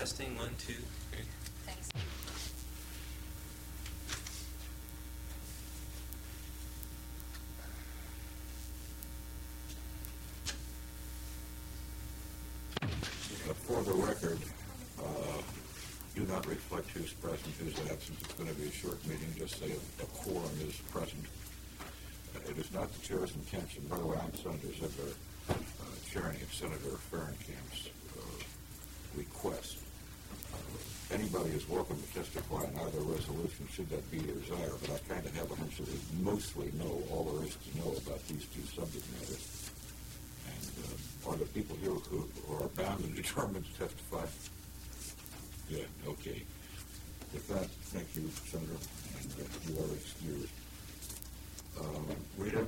Testing, 1, 2, 3. Thanks. For the record, do not reflect who's present, who's absent. It's going to be a short meeting. Just say a quorum is present. It is not the chair's intention. By the way, I'm Senator Ziegler, chairing Senator Ferencamp's request. Anybody is welcome to testify on either resolution, should that be your desire, but I kind of have a hunch that we mostly know all there is to know about these two subject matters. And are the people here who are bound and determined to testify? Good, okay. With that, thank you, Senator, and you are excused. Rita?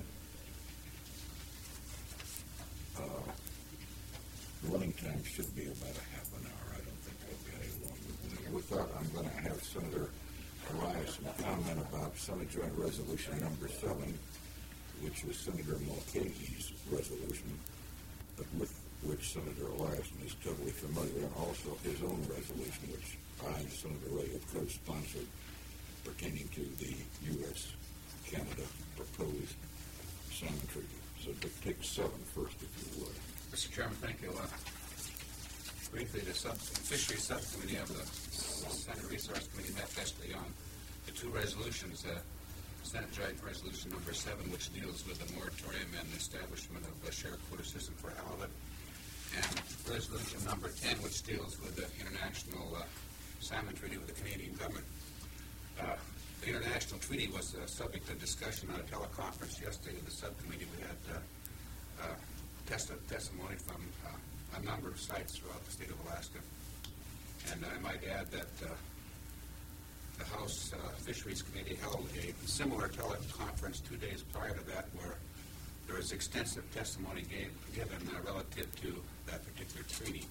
Running time should be about a half an hour. I don't think I'll be any longer. With that, I'm going to have Senator Eliason comment about Senate Joint Resolution number 7, which was Senator Mulcahy's resolution, but with which Senator Eliason is totally familiar, and also his own resolution, which I and Senator Ray have co-sponsored, pertaining to the U.S.-Canada proposed salmon treaty. So take 7 first, if you would. Mr. Chairman, thank you. Briefly, the Fisheries Subcommittee of the Senate Resource Committee met yesterday on the 2 resolutions. Senate Joint Resolution number 7, which deals with the moratorium and establishment of a share quota system for halibut, and Resolution number 10, which deals with the international salmon treaty with the Canadian government. The international treaty was subject to discussion on a teleconference yesterday in the subcommittee. We had testimony from a number of sites throughout the state of Alaska. And I might add that the House Fisheries Committee held a similar teleconference 2 days prior to that, where there was extensive testimony given relative to that particular treaty.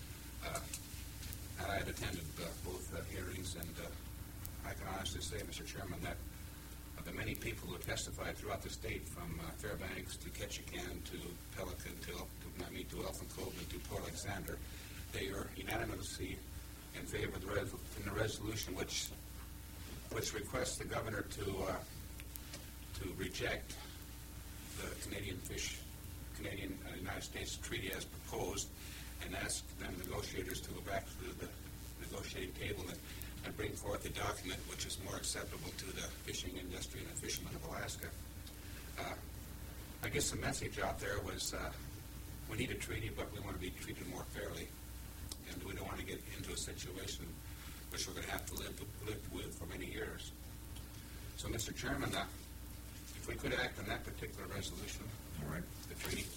And I had attended both hearings, and I can honestly say, Mr. Chairman, that the many people who testified throughout the state, from Fairbanks to Ketchikan to Pelican to Elfin Cove and to Port Alexander, they are unanimously in favor of the resolution which requests the governor to reject the United States treaty as proposed, and ask them negotiators to go back to the negotiating table and bring forth a document which is more acceptable to the fishing industry and the fishermen of Alaska. I guess the message out there was we need a treaty, but we want to be treated more fairly, and we don't want to get into a situation which we're going to have to live with for many years. So, Mr. Chairman, if we could act on that particular resolution, all right, the treaty.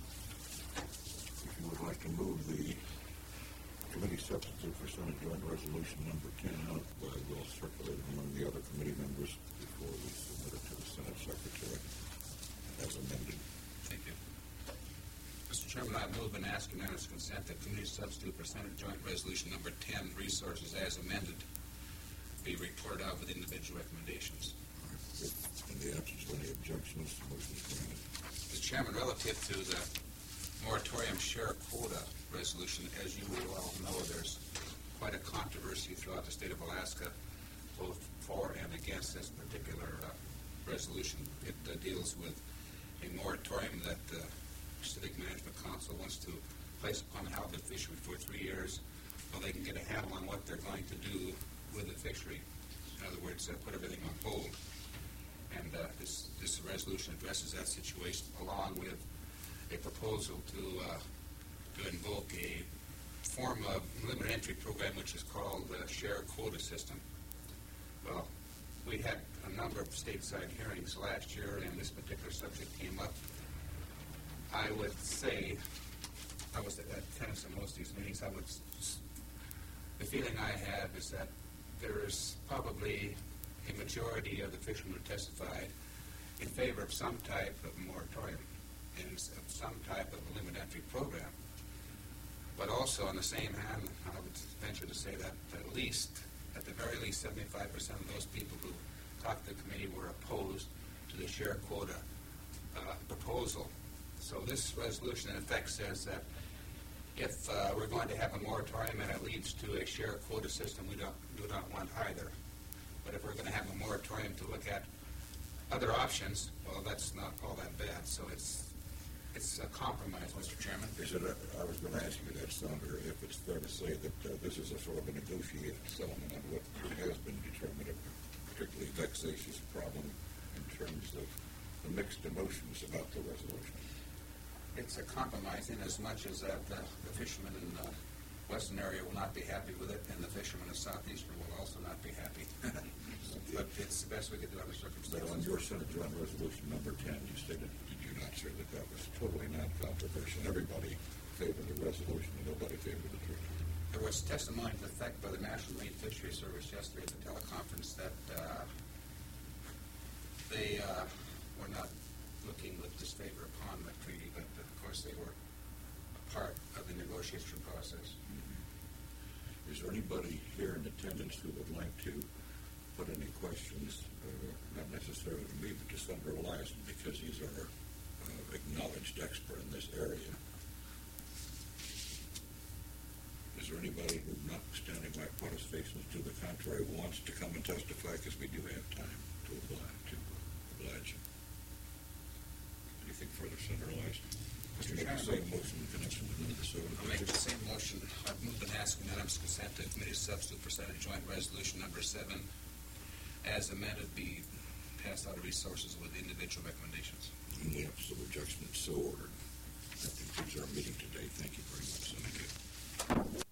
If you would like to move the committee substitute for Senate Joint Resolution number 10 out, we'll circulate it among the other committee members before we submit it to the Senate Secretary as amended. Thank you. Mr. Chairman, I move and ask unanimous consent that committee substitute for Senate Joint Resolution number 10, resources as amended, be reported out with individual recommendations. In the absence of any objections, the motion is granted. Mr. Chairman, relative to the moratorium share quota resolution, as you well know, there's quite a controversy throughout the state of Alaska, both for and against this particular resolution. It deals with a moratorium that the Pacific Management Council wants to place upon the halibut fishery for 3 years while they can get a handle on what they're going to do with the fishery. In other words, put everything on hold. And this resolution addresses that situation, along with a proposal to invoke a form of limited entry program which is called the share quota system. Well, we had a number of stateside hearings last year, and this particular subject came up. I would say, I was at attendance in most of these meetings, the feeling I have is that there is probably a majority of the fishermen who testified in favor of some type of moratorium and of some type of limited entry program. But also, on the same hand, I would venture to say that at the very least, 75% of those people who talked to the committee were opposed to the share quota proposal. So this resolution, in effect, says that If we're going to have a moratorium and it leads to a share quota system, we do not want either. But if we're going to have a moratorium to look at other options, well, that's not all that bad. So it's a compromise, Mr. Chairman. I was going to ask you that, Senator, if it's fair to say that this is a sort of a negotiated settlement on what has been determined a particularly vexatious problem in terms of the mixed emotions about the resolution. It's a compromise in as much as that the fishermen in the western area will not be happy with it, and the fishermen in southeastern will also not be happy. But it's the best we could do under circumstances. But on your Senate Joint Resolution number 10, you stated, did you not, sir, that was totally non-controversial? Everybody favored the resolution and nobody favored the treaty. There was testimony to the effect by the National Marine Fisheries Service yesterday at the teleconference that they were not looking with disfavor upon the treaty, but of course they were a part of the negotiation process. Mm-hmm. Is there anybody here in attendance who would like to put any questions, not necessarily to me, but to Senator Eliason, because he's our acknowledged expert in this area? Is there anybody who, notwithstanding my protestations to the contrary, wants to come and testify, because we do have time to oblige him? Anything further, Senator Eliason? Mr. Make the Chairman, same motion in connection with Minnesota. I'll make the same motion. I've moved and asked unanimous consent to committee substitute for Senate Joint Resolution number 7 as amended be passed out of resources with individual recommendations. In the absence of objection, it's so ordered. That concludes our meeting today. Thank you very much. Thank you.